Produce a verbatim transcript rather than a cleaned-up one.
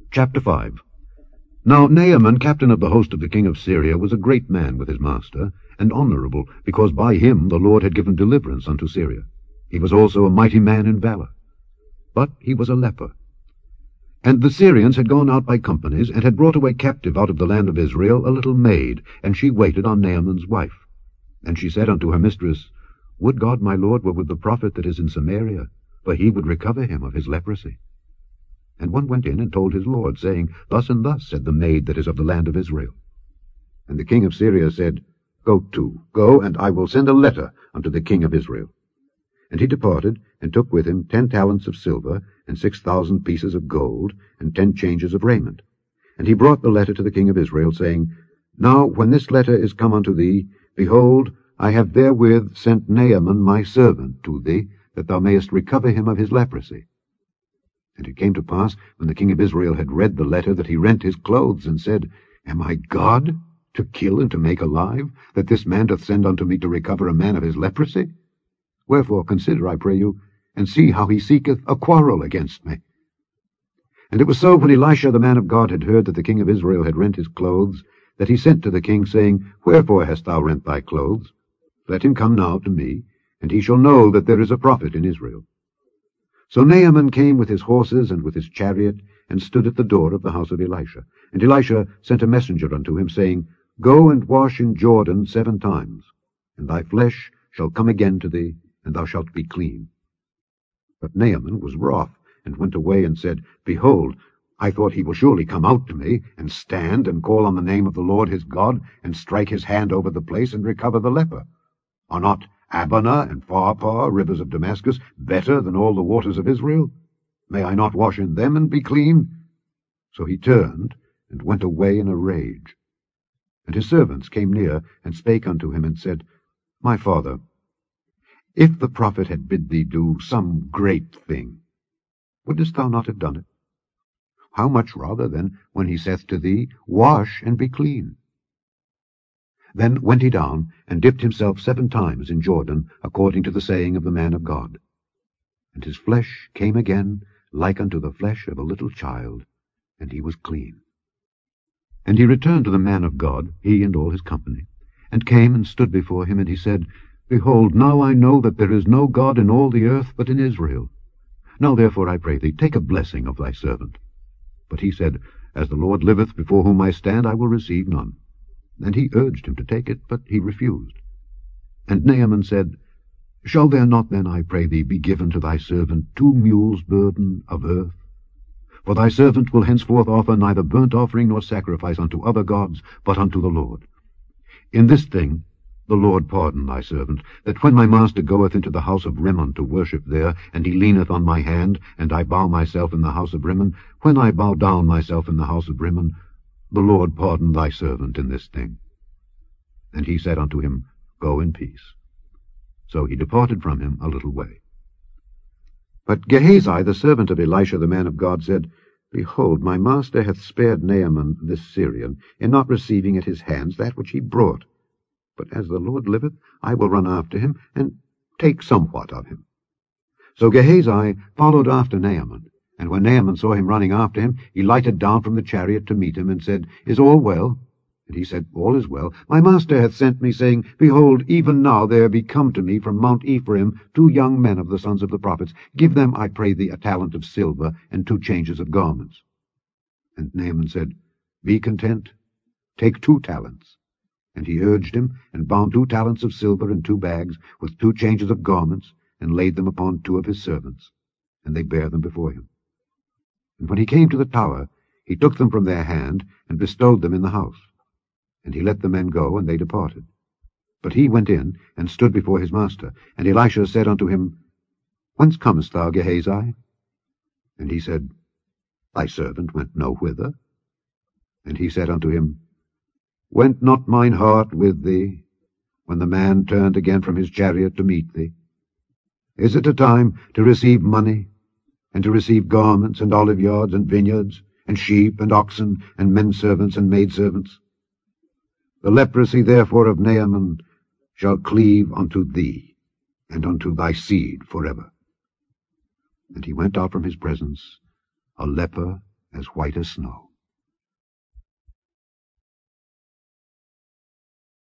Chapter five. Now Naaman, captain of the host of the king of Syria, was a great man with his master, and honourable, because by him the Lord had given deliverance unto Syria. He was also a mighty man in valour. But he was a leper. And the Syrians had gone out by companies, and had brought away captive out of the land of Israel a little maid, and she waited on Naaman's wife. And she said unto her mistress, Would God my Lord were with the prophet that is in Samaria, for he would recover him of his leprosy. And one went in and told his lord, saying, Thus and thus said the maid that is of the land of Israel. And the king of Syria said, Go to, go, and I will send a letter unto the king of Israel. And he departed, and took with him ten talents of silver, and six thousand pieces of gold, and ten changes of raiment. And he brought the letter to the king of Israel, saying, Now when this letter is come unto thee, behold, I have therewith sent Naaman my servant to thee, that thou mayest recover him of his leprosy. And it came to pass, when the king of Israel had read the letter, that he rent his clothes, and said, Am I God, to kill and to make alive, that this man doth send unto me to recover a man of his leprosy? Wherefore consider, I pray you, and see how he seeketh a quarrel against me. And it was so, when Elisha the man of God had heard that the king of Israel had rent his clothes, that he sent to the king, saying, Wherefore hast thou rent thy clothes? Let him come now to me, and he shall know that there is a prophet in Israel. So Naaman came with his horses and with his chariot, and stood at the door of the house of Elisha. And Elisha sent a messenger unto him, saying, Go and wash in Jordan seven times, and thy flesh shall come again to thee, and thou shalt be clean. But Naaman was wroth, and went away, and said, Behold, I thought he will surely come out to me, and stand, and call on the name of the Lord his God, and strike his hand over the place, and recover the leper. Are not Abana and Pharpar, rivers of Damascus, better than all the waters of Israel? May I not wash in them and be clean? So he turned, and went away in a rage. And his servants came near, and spake unto him, and said, My father, if the prophet had bid thee do some great thing, wouldest thou not have done it? How much rather, then, when he saith to thee, Wash and be clean? Then went he down, and dipped himself seven times in Jordan, according to the saying of the man of God. And his flesh came again, like unto the flesh of a little child, and he was clean. And he returned to the man of God, he and all his company, and came and stood before him, and he said, Behold, now I know that there is no God in all the earth but in Israel. Now therefore, I pray thee, take a blessing of thy servant. But he said, As the Lord liveth, before whom I stand, I will receive none. And he urged him to take it, but he refused. And Naaman said, Shall there not then, I pray thee, be given to thy servant two mules' burden of earth? For thy servant will henceforth offer neither burnt offering nor sacrifice unto other gods, but unto the Lord. In this thing the Lord pardon thy servant, that when my master goeth into the house of Rimmon to worship there, and he leaneth on my hand, and I bow myself in the house of Rimmon, when I bow down myself in the house of Rimmon, the Lord pardon thy servant in this thing. And he said unto him, Go in peace. So he departed from him a little way. But Gehazi, the servant of Elisha the man of God, said, Behold, my master hath spared Naaman this Syrian, in not receiving at his hands that which he brought. But as the Lord liveth, I will run after him, and take somewhat of him. So Gehazi followed after Naaman. And when Naaman saw him running after him, he lighted down from the chariot to meet him, and said, Is all well? And he said, All is well. My master hath sent me, saying, Behold, even now there be come to me from Mount Ephraim two young men of the sons of the prophets. Give them, I pray thee, a talent of silver, and two changes of garments. And Naaman said, Be content, take two talents. And he urged him, and bound two talents of silver in two bags, with two changes of garments, and laid them upon two of his servants. And they bare them before him. And when he came to the tower, he took them from their hand, and bestowed them in the house. And he let the men go, and they departed. But he went in, and stood before his master. And Elisha said unto him, Whence comest thou, Gehazi? And he said, Thy servant went no whither. And he said unto him, Went not mine heart with thee, when the man turned again from his chariot to meet thee? Is it a time to receive money, and to receive garments, and oliveyards, and vineyards, and sheep, and oxen, and menservants, and maidservants? The leprosy therefore of Naaman shall cleave unto thee, and unto thy seed forever. And he went out from his presence, a leper as white as snow.